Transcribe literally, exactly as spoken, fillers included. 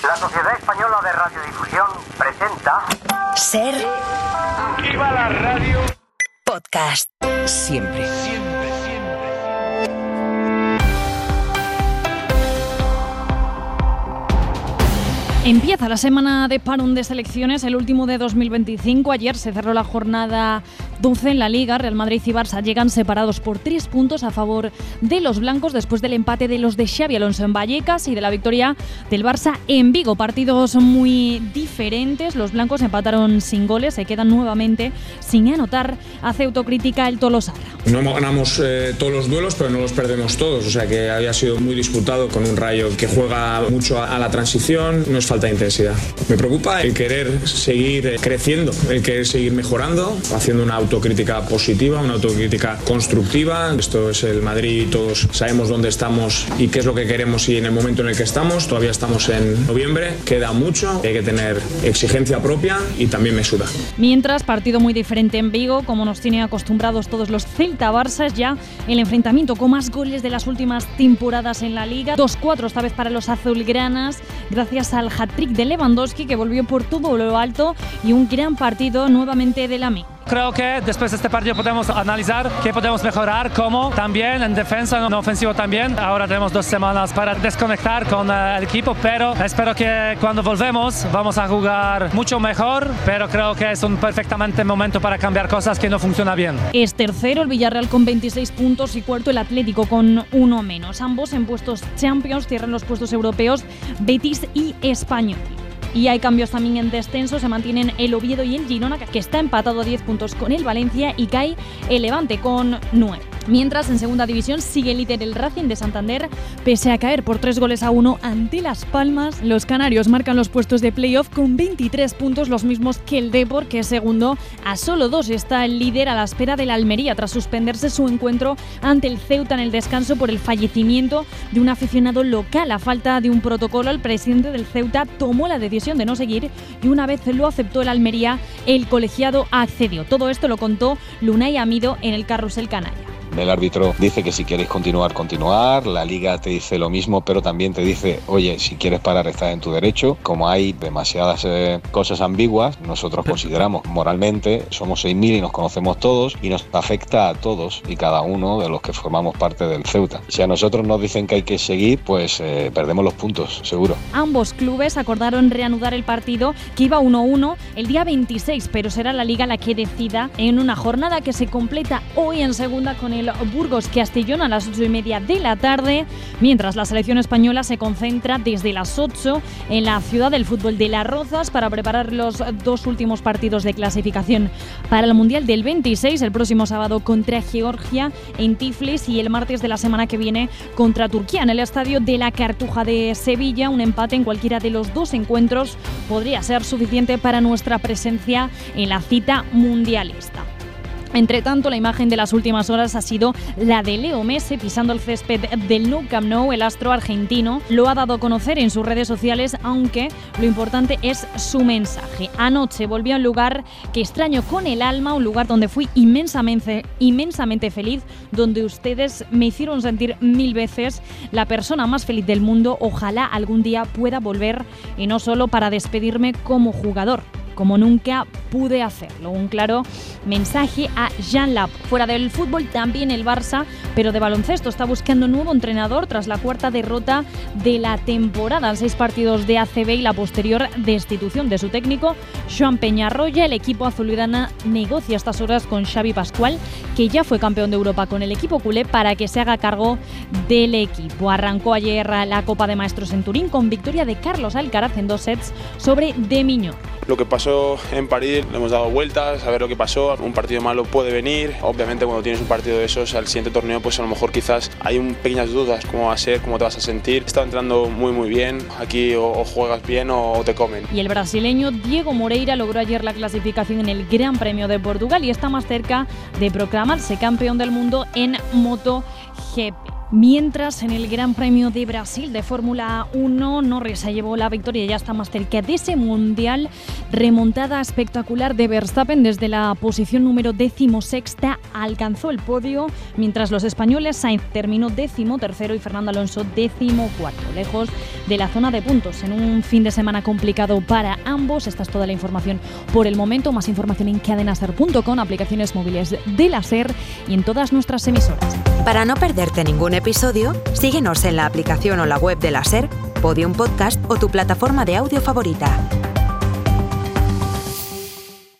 La Sociedad Española de Radiodifusión presenta Ser ¡Viva la radio! Podcast. Siempre. Siempre, siempre. Empieza la semana de parón de selecciones, el último de dos mil veinticinco. Ayer se cerró la jornada doce en la Liga. Real Madrid y Barça llegan separados por tres puntos a favor de los blancos después del empate de los de Xabi Alonso en Vallecas y de la victoria del Barça en Vigo. Partidos muy diferentes. Los blancos empataron sin goles, se quedan nuevamente sin anotar. Hace autocrítica el Tolosarra. No ganamos eh, todos los duelos, pero no los perdemos todos. O sea que había sido muy disputado con un Rayo que juega mucho a, a la transición. No es falta de intensidad. Me preocupa el querer seguir creciendo, el querer seguir mejorando, haciendo una autocrítica positiva, una autocrítica constructiva. Esto es el Madrid, todos sabemos dónde estamos y qué es lo que queremos y en el momento en el que estamos. Todavía estamos en noviembre, queda mucho, hay que tener exigencia propia y también mesura. Mientras, partido muy diferente en Vigo, como nos tienen acostumbrados todos los Celta-Barça, es ya el enfrentamiento con más goles de las últimas temporadas en la Liga. dos cuatro esta vez para los azulgranas, gracias al hat-trick de Lewandowski, que volvió por todo lo alto, y un gran partido nuevamente de Lamine. Creo que después de este partido podemos analizar qué podemos mejorar, cómo también en defensa, en ofensivo también. Ahora tenemos dos semanas para desconectar con el equipo, pero espero que cuando volvemos vamos a jugar mucho mejor, pero creo que es un perfectamente momento para cambiar cosas que no funcionan bien. Es tercero el Villarreal con veintiséis puntos y cuarto el Atlético con uno menos. Ambos en puestos Champions, cierran los puestos europeos Betis y Español. Y hay cambios también en descenso, se mantienen el Oviedo y el Girona, que está empatado a diez puntos con el Valencia, y cae el Levante con nueve. Mientras, en segunda división sigue líder el Racing de Santander, pese a caer por tres goles a uno ante Las Palmas. Los canarios marcan los puestos de playoff con veintitrés puntos, los mismos que el Depor, que es segundo. A solo dos está el líder, a la espera del Almería, tras suspenderse su encuentro ante el Ceuta en el descanso por el fallecimiento de un aficionado local. A falta de un protocolo, el presidente del Ceuta tomó la decisión de no seguir y una vez lo aceptó el Almería, el colegiado accedió. Todo esto lo contó Lunay Amido en el Carrusel Canalla. El árbitro dice que si quieres continuar, continuar. La Liga te dice lo mismo, pero también te dice, oye, si quieres parar, estás en tu derecho. Como hay demasiadas eh, cosas ambiguas, nosotros consideramos moralmente, somos seis mil y nos conocemos todos y nos afecta a todos y cada uno de los que formamos parte del Ceuta. Si a nosotros nos dicen que hay que seguir, pues eh, perdemos los puntos, seguro. Ambos clubes acordaron reanudar el partido, que iba uno uno el día veintiséis, pero será la Liga la que decida en una jornada que se completa hoy en segunda con el Burgos Castellón a las ocho y media de la tarde, mientras la selección española se concentra desde las ocho en la ciudad del fútbol de Las Rozas para preparar los dos últimos partidos de clasificación para el Mundial del veintiséis, el próximo sábado contra Georgia en Tiflis y el martes de la semana que viene contra Turquía en el estadio de la Cartuja de Sevilla. Un empate en cualquiera de los dos encuentros podría ser suficiente para nuestra presencia en la cita mundialista. Entre tanto, la imagen de las últimas horas ha sido la de Leo Messi pisando el césped del Nou Camp Nou. El astro argentino lo ha dado a conocer en sus redes sociales, aunque lo importante es su mensaje. Anoche volví a un lugar que extraño con el alma, un lugar donde fui inmensamente, inmensamente feliz, donde ustedes me hicieron sentir mil veces la persona más feliz del mundo. Ojalá algún día pueda volver, y no solo para despedirme como jugador, como nunca pude hacerlo. Un claro mensaje a Jean Lap. Fuera del fútbol, también el Barça, pero de baloncesto, está buscando un nuevo entrenador tras la cuarta derrota de la temporada en seis partidos de A C B y la posterior destitución de su técnico, Joan Peñarroya. El equipo azulgrana negocia a estas horas con Xavi Pascual, que ya fue campeón de Europa con el equipo culé, para que se haga cargo del equipo. Arrancó ayer la Copa de Maestros en Turín con victoria de Carlos Alcaraz en dos sets sobre De Miño. Lo que pasó en París, le hemos dado vueltas a ver lo que pasó. Un partido malo puede venir. Obviamente, cuando tienes un partido de esos al siguiente torneo, pues a lo mejor quizás hay un, pequeñas dudas, cómo va a ser, cómo te vas a sentir. Está entrando muy muy bien. Aquí o, o juegas bien o, o te comen. Y el brasileño Diego Moreira logró ayer la clasificación en el Gran Premio de Portugal y está más cerca de proclamarse campeón del mundo en MotoGP. Mientras en el Gran Premio de Brasil de Fórmula uno, Norris se llevó la victoria y ya está más cerca de ese mundial. Remontada espectacular de Verstappen desde la posición número decimosexta, alcanzó el podio, mientras los españoles, Sainz terminó décimo tercero y Fernando Alonso décimo cuarto, lejos de la zona de puntos. En un fin de semana complicado para ambos. Esta es toda la información por el momento. Más información en cadena ser punto com, aplicaciones móviles de la SER y en todas nuestras emisoras. Para no perderte ningún episodio, síguenos en la aplicación o la web de la SER, Podium Podcast o tu plataforma de audio favorita.